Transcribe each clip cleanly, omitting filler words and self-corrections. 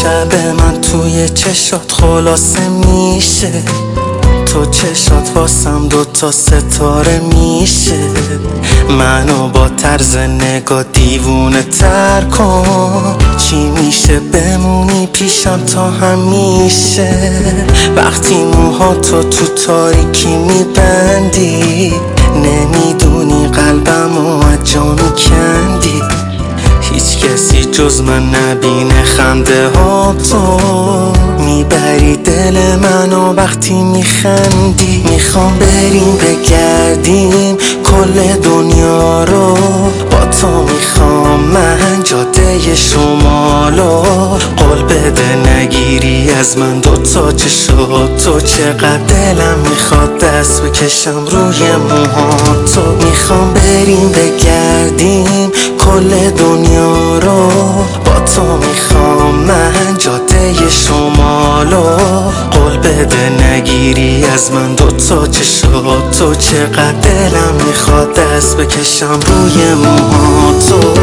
شب من توی چشات خلاصه میشه، تو چشات واسم 2 ستاره میشه. منو با طرز نگاه دیوونه تر کن، چی میشه بمونی پیشم تا همیشه. وقتی موهاتو تو تاریکی میبندی، نمیدونی قلبمو از جا میکندی. هیچ کسی جز من نبینه خنده ها تو، میبری دل منو وقتی میخندی. میخوام بریم بگردیم کل دنیا رو، با تو میخوام من جاده شمالو. قول بده نگیری از من 2 چشات تو، چقدر دلم میخواد دست بکشم روی موهاتو. میخوام بریم بگردیم کل دنیا رو، با تو میخوام من جاده شمالو. قول بده نگیری از من 2 چشات تو، چقدر دلم میخواد دست بکشم روی موهاتو.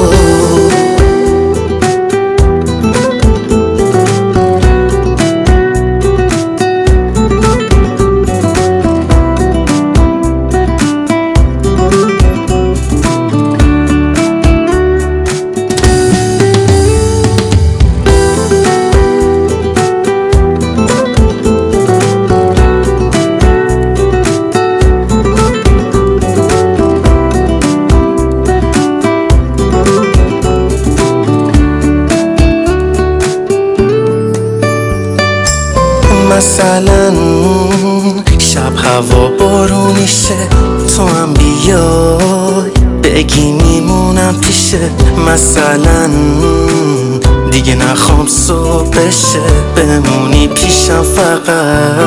مثلا شب هوا بارونیشه، تو هم بیای بگی میمونم پیشه. مثلا دیگه نخوام صبح بشه، بمونی پیشم فقط.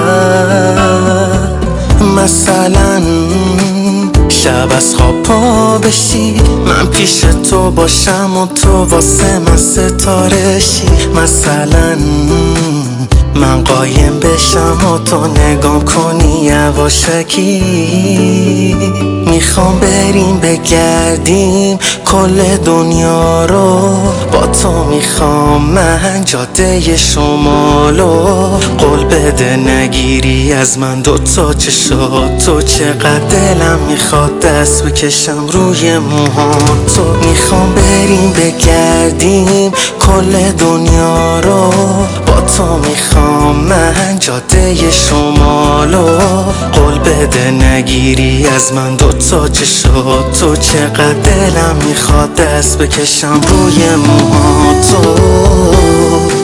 مثلا شب از خواب پا بشی، من پیش تو باشم و تو واسه من ستاره شی. مثلا من قایم بشم و تو نگام کنی یواشکی. میخوام بریم بگردیم کل دنیا رو، با تو میخوام من جاده شمالو. قول بده نگیری از من 2 چشات تو، چقدر دلم میخواد دست بکشم روی موهاتو. میخوام بریم بگردیم کل دنیا رو، با تو میخوام من جاده شمالو. قول بده نگیری از من 2 چشات تو، چقدر دلم میخواد دست بکشم روی موهاتو.